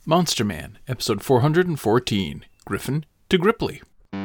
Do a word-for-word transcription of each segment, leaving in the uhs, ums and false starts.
Monster Man, episode four hundred fourteen, Griffin to Gripply.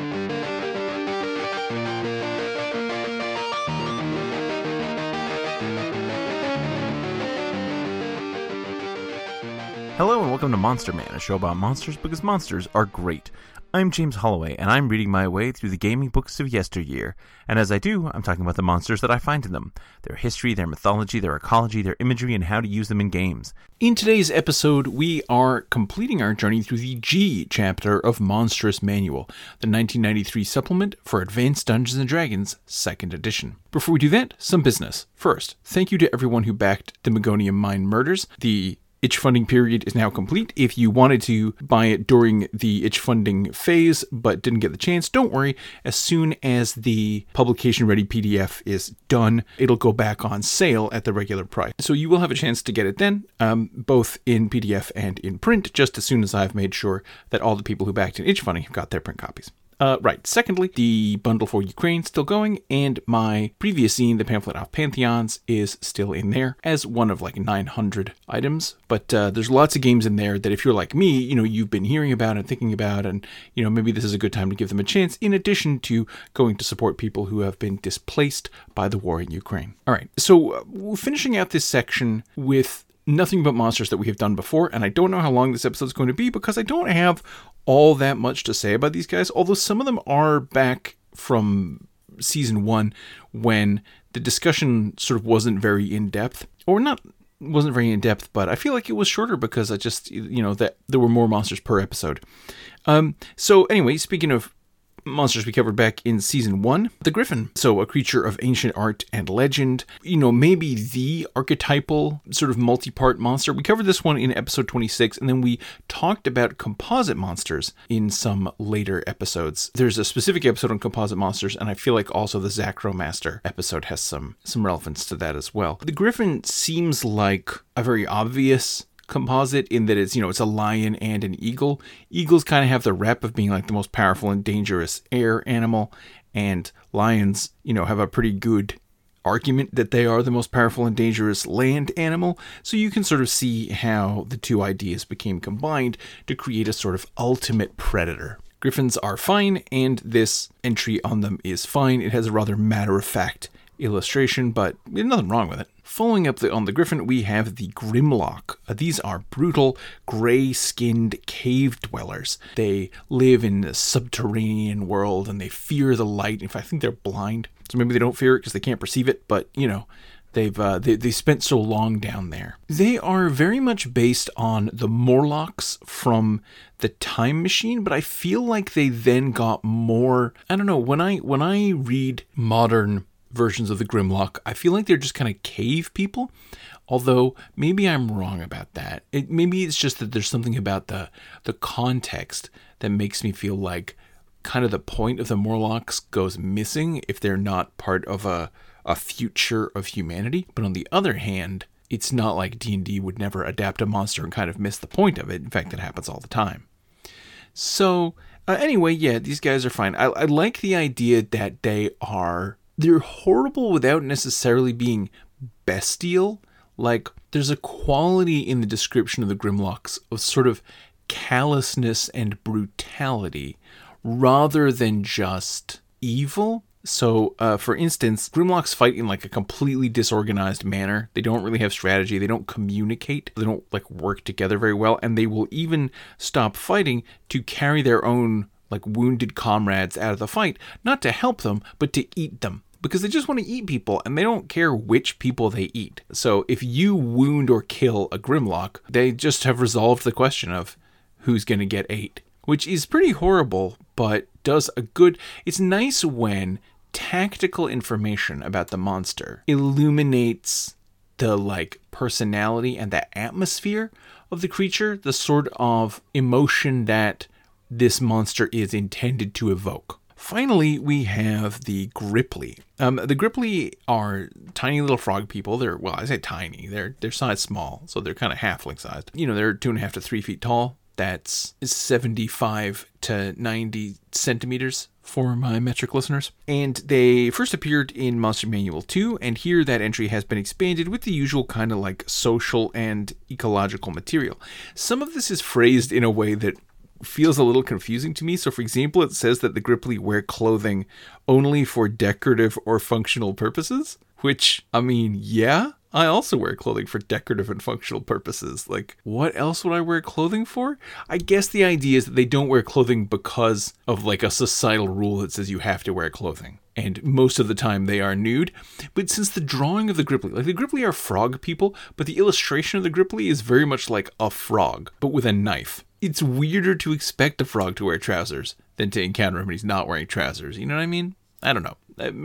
Hello and welcome to Monster Man, a show about monsters because monsters are great. I'm James Holloway, and I'm reading my way through the gaming books of yesteryear. And as I do, I'm talking about the monsters that I find in them, their history, their mythology, their ecology, their imagery, and how to use them in games. In today's episode, we are completing our journey through the G chapter of Monstrous Manual, the nineteen ninety-three supplement for Advanced Dungeons and Dragons, second edition. Before we do that, some business. First, thank you to everyone who backed the Megonium Mine Murders. The itch funding period is now complete. If you wanted to buy it during the itch funding phase but didn't get the chance, don't worry. As soon as the publication ready P D F is done, it'll go back on sale at the regular price. So you will have a chance to get it then, um, both in P D F and in print, just as soon as I've made sure that all the people who backed in itch funding have got their print copies. Uh, right. Secondly, the bundle for Ukraine still going, and my previous zine, the pamphlet of Pantheons, is still in there as one of like nine hundred items. But uh, there's lots of games in there that if you're like me, you know, you've been hearing about and thinking about, and you know, maybe this is a good time to give them a chance. In addition to going to support people who have been displaced by the war in Ukraine. All right. So uh, we're finishing out this section with nothing but monsters that we have done before, and I don't know how long this episode is going to be because I don't have all that much to say about these guys, although some of them are back from season one when the discussion sort of wasn't very in-depth, or not wasn't very in-depth, but I feel like it was shorter because I just, you know, that there were more monsters per episode. Um, so anyway, speaking of monsters we covered back in season one, the Griffin. So a creature of ancient art and legend, you know, maybe the archetypal sort of multi-part monster. We covered this one in episode twenty-six, and then we talked about composite monsters in some later episodes. There's a specific episode on composite monsters, and I feel like also the Zacromaster episode has some, some relevance to that as well. The Griffin seems like a very obvious composite in that it's, you know, it's a lion and an eagle. Eagles kind of have the rep of being like the most powerful and dangerous air animal, and lions, you know, have a pretty good argument that they are the most powerful and dangerous land animal. So you can sort of see how the two ideas became combined to create a sort of ultimate predator. Griffins are fine, and this entry on them is fine. It has a rather matter-of-fact illustration, but there's nothing wrong with it. Following up the, on the Griffin, we have the Grimlock. Uh, these are brutal, gray-skinned cave dwellers. They live in a subterranean world, and they fear the light. In fact, I think they're blind, so maybe they don't fear it because they can't perceive it, but, you know, they've uh, they, they spent so long down there. They are very much based on the Morlocks from the Time Machine, but I feel like they then got more, I don't know, when I when I read modern versions of the Grimlock, I feel like they're just kind of cave people, although maybe I'm wrong about that. It, maybe it's just that there's something about the the context that makes me feel like kind of the point of the Morlocks goes missing if they're not part of a, a future of humanity. But on the other hand, it's not like D and D would never adapt a monster and kind of miss the point of it. In fact, it happens all the time. So uh, anyway, yeah, these guys are fine. I, I like the idea that they are They're horrible without necessarily being bestial. Like, there's a quality in the description of the Grimlocks of sort of callousness and brutality rather than just evil. So, uh, for instance, Grimlocks fight in like a completely disorganized manner. They don't really have strategy. They don't communicate. They don't like work together very well. And they will even stop fighting to carry their own like wounded comrades out of the fight, not to help them, but to eat them, because they just want to eat people and they don't care which people they eat. So if you wound or kill a Grimlock, they just have resolved the question of who's going to get ate, which is pretty horrible, but does a good, it's nice when tactical information about the monster illuminates the like personality and the atmosphere of the creature, the sort of emotion that this monster is intended to evoke. Finally, we have the Gripply. Um, the Gripply are tiny little frog people. They're, well, I say tiny. They're they're size small, so they're kind of halfling sized. You know, they're two and a half to three feet tall. That's seventy-five to ninety centimeters for my metric listeners. And they first appeared in Monster Manual two, and here that entry has been expanded with the usual kind of like social and ecological material. Some of this is phrased in a way that feels a little confusing to me. So, for example, it says that the Grippli wear clothing only for decorative or functional purposes, which, I mean, yeah, I also wear clothing for decorative and functional purposes. Like, what else would I wear clothing for? I guess the idea is that they don't wear clothing because of like a societal rule that says you have to wear clothing. And most of the time they are nude. But since the drawing of the Grippli, like the Grippli are frog people, but the illustration of the Grippli is very much like a frog, but with a knife. It's weirder to expect a frog to wear trousers than to encounter him when he's not wearing trousers. You know what I mean? I don't know.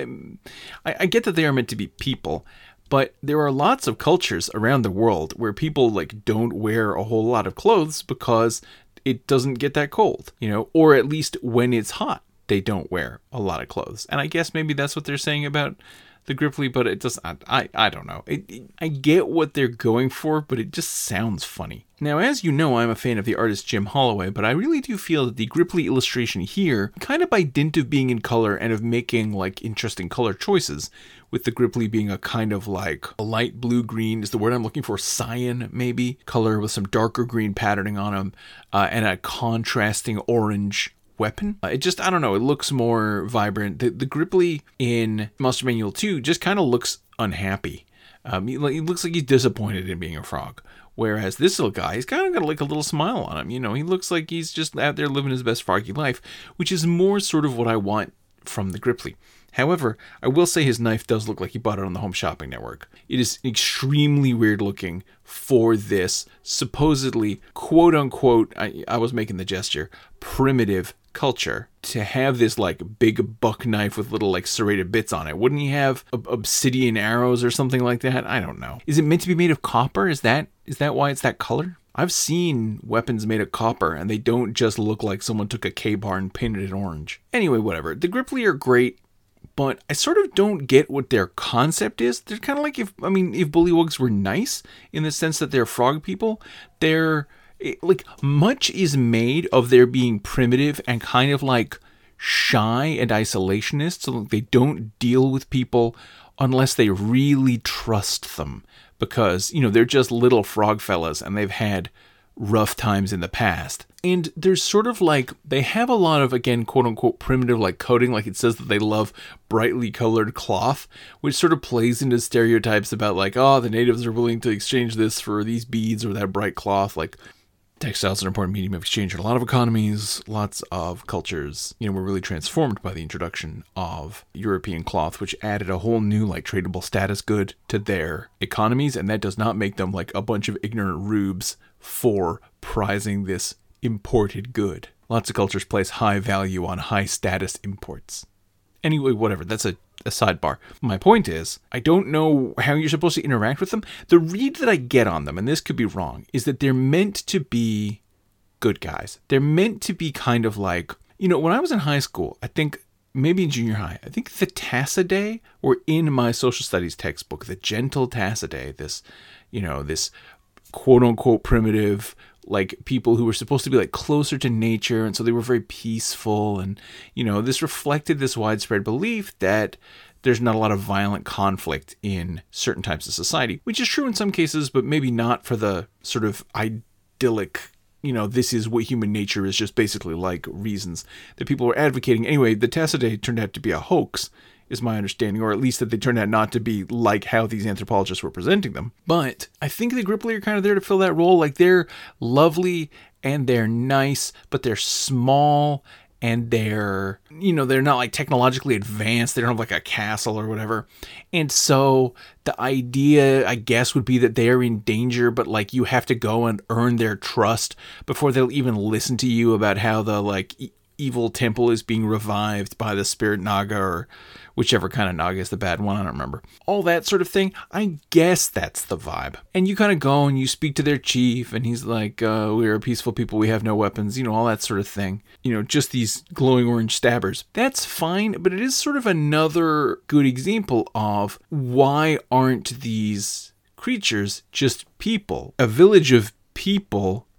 I, I get that they are meant to be people, but there are lots of cultures around the world where people like don't wear a whole lot of clothes because it doesn't get that cold, you know, or at least when it's hot, they don't wear a lot of clothes. And I guess maybe that's what they're saying about the Grippli, but it doesn't, I, I, I don't know. It, it, I get what they're going for, but it just sounds funny. Now, as you know, I'm a fan of the artist Jim Holloway, but I really do feel that the Grippli illustration here, kind of by dint of being in color and of making like interesting color choices, with the Grippli being a kind of like a light blue-green, is the word I'm looking for, cyan maybe, color with some darker green patterning on them, uh, and a contrasting orange weapon. Uh, it just, I don't know, it looks more vibrant. The, the Grippli in Monster Manual two just kind of looks unhappy. Um, he, he looks like he's disappointed in being a frog. Whereas this little guy, he's kind of got like a little smile on him. You know, he looks like he's just out there living his best froggy life, which is more sort of what I want from the Grippli. However, I will say his knife does look like he bought it on the Home Shopping Network. It is extremely weird looking for this supposedly, quote unquote, I, I was making the gesture, primitive culture, to have this like big buck knife with little like serrated bits on it. Wouldn't he have ob- obsidian arrows or something like that? I don't know. Is it meant to be made of copper? Is that is that why it's that color? I've seen weapons made of copper and they don't just look like someone took a K-bar and painted it orange. Anyway, whatever. The Grippli are great, but I sort of don't get what their concept is. They're kind of like if, I mean, if bullywugs were nice in the sense that they're frog people, they're It, like, much is made of their being primitive and kind of like shy and isolationist, so they don't deal with people unless they really trust them, because, you know, they're just little frog fellas and they've had rough times in the past. And there's sort of like, they have a lot of, again, quote unquote primitive like coding, like it says that they love brightly colored cloth, which sort of plays into stereotypes about like, oh, the natives are willing to exchange this for these beads or that bright cloth. Like, textiles are an important medium of exchange in a lot of economies. Lots of cultures, you know, were really transformed by the introduction of European cloth, which added a whole new, like, tradable status good to their economies. And that does not make them, like, a bunch of ignorant rubes for prizing this imported good. Lots of cultures place high value on high status imports. Anyway, whatever. That's a a sidebar. My point is, I don't know how you're supposed to interact with them. The read that I get on them, and this could be wrong, is that they're meant to be good guys. They're meant to be kind of like, you know, when I was in high school, I think maybe in junior high, I think the Tassidae were in my social studies textbook, the gentle Tassidae, this, you know, this quote unquote primitive, like people who were supposed to be like closer to nature. And so they were very peaceful. And, you know, this reflected this widespread belief that there's not a lot of violent conflict in certain types of society, which is true in some cases, but maybe not for the sort of idyllic, you know, this is what human nature is just basically like reasons that people were advocating. Anyway, the Tassidae turned out to be a hoax, is my understanding, or at least that they turned out not to be like how these anthropologists were presenting them. But I think the Grippli are kind of there to fill that role. Like, they're lovely and they're nice, but they're small and they're, you know, they're not like technologically advanced. They don't have like a castle or whatever. And so the idea, I guess, would be that they're in danger, but like you have to go and earn their trust before they'll even listen to you about how the like e- evil temple is being revived by the spirit Naga, or whichever kind of Naga is the bad one, I don't remember. All that sort of thing. I guess that's the vibe. And you kind of go and you speak to their chief, and he's like, uh, we're a peaceful people, we have no weapons, you know, all that sort of thing. You know, just these glowing orange stabbers. That's fine, but it is sort of another good example of why aren't these creatures just people? A village of people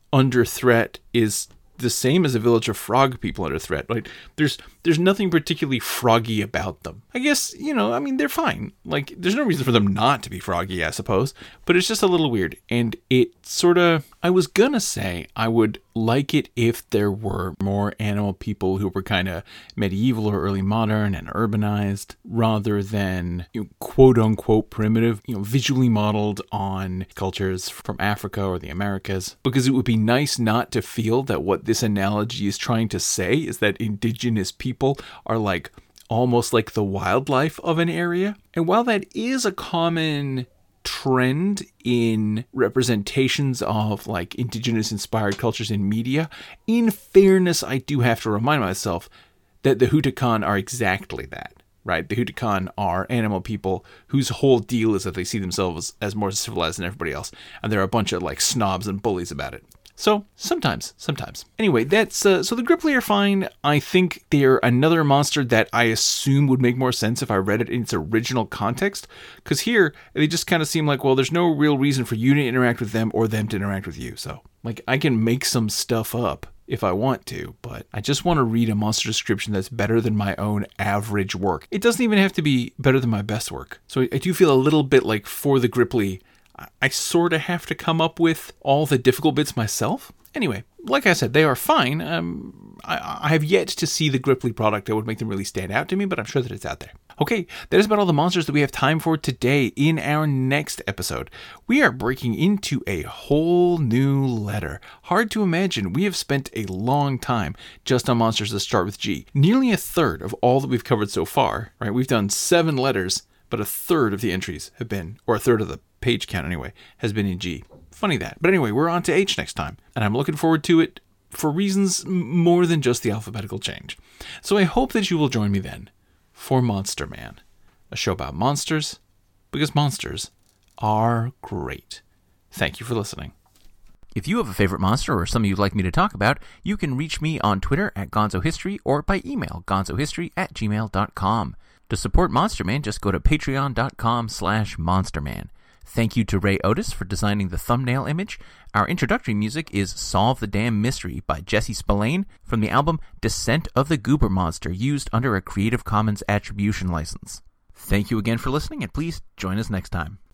under threat is the same as a village of frog people under threat. Like, there's there's nothing particularly froggy about them. I guess, you know, I mean, they're fine. Like, there's no reason for them not to be froggy, I suppose. But it's just a little weird. And it sort of, I was gonna say I would like it if there were more animal people who were kind of medieval or early modern and urbanized, rather than, you know, quote unquote primitive, you know, visually modeled on cultures from Africa or the Americas. Because it would be nice not to feel that what this analogy is trying to say is that indigenous people are like almost like the wildlife of an area. And while that is a common trend in representations of like indigenous inspired cultures in media, in fairness, I do have to remind myself that the Hutakan are exactly that, right? The Hutakan are animal people whose whole deal is that they see themselves as more civilized than everybody else, and they're a bunch of like snobs and bullies about it. So, sometimes, sometimes. Anyway, that's, uh, so the Grippli are fine. I think they're another monster that I assume would make more sense if I read it in its original context. Because here, they just kind of seem like, well, there's no real reason for you to interact with them or them to interact with you. So, like, I can make some stuff up if I want to, but I just want to read a monster description that's better than my own average work. It doesn't even have to be better than my best work. So I do feel a little bit like for the Grippli, I sort of have to come up with all the difficult bits myself. Anyway, like I said, they are fine. Um, I, I have yet to see the Grippli product that would make them really stand out to me, but I'm sure that it's out there. Okay, that is about all the monsters that we have time for today. In our next episode, we are breaking into a whole new letter. Hard to imagine, we have spent a long time just on monsters that start with G. Nearly a third of all that we've covered so far, right? We've done seven letters, but a third of the entries have been, or a third of the page count anyway, has been in G. Funny that. But anyway, we're on to H next time, and I'm looking forward to it for reasons more than just the alphabetical change. So I hope that you will join me then for Monster Man, a show about monsters, because monsters are great. Thank you for listening. If you have a favorite monster or something you'd like me to talk about, you can reach me on Twitter at GonzoHistory or by email, gonzohistory at gmail dot com. To support Monster Man, just go to patreon.com slash monsterman. Thank you to Ray Otis for designing the thumbnail image. Our introductory music is Solve the Damn Mystery by Jesse Spillane from the album Descent of the Goober Monster, used under a Creative Commons Attribution license. Thank you again for listening, and please join us next time.